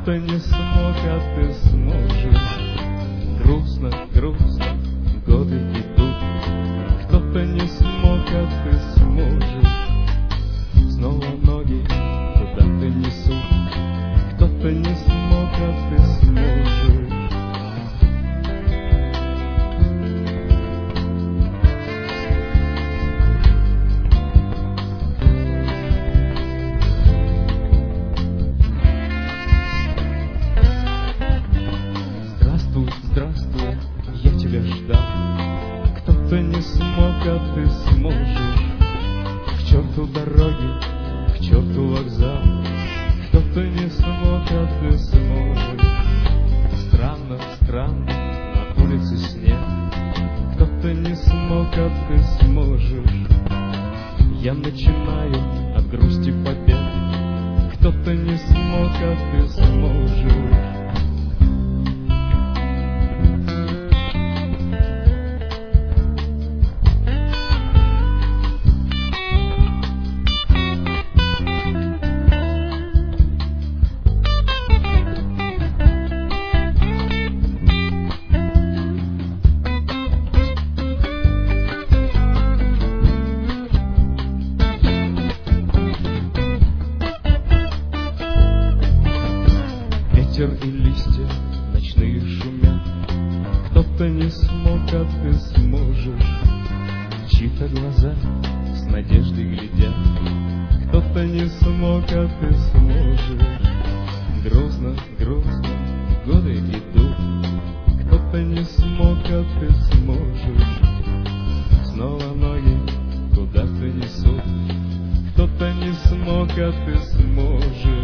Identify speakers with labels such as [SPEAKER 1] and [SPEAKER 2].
[SPEAKER 1] Кто-то не смог, а ты сможешь. Грустно, грустно, годы идут. Кто-то не смог, а ты сможешь. Снова ноги куда-то несут. Кто-то не смог, а ты сможешь. Здравствуй, я тебя ждал. Кто-то не смог, а ты сможешь. К черту дороги, к черту вокзал. Кто-то не смог, а ты сможешь. Странно, странно, на улице снег. Кто-то не смог, а ты сможешь. Я начинаю от грусти побед. Кто-то не смог, а ты сможешь. Ветер и листья ночные шумят. Кто-то не смог, а ты сможешь. Чьи-то глаза с надеждой глядят. Кто-то не смог, а ты сможешь. Грустно, грустно, годы идут. Кто-то не смог, а ты сможешь. Снова ноги куда-то несут. Кто-то не смог, а ты сможешь.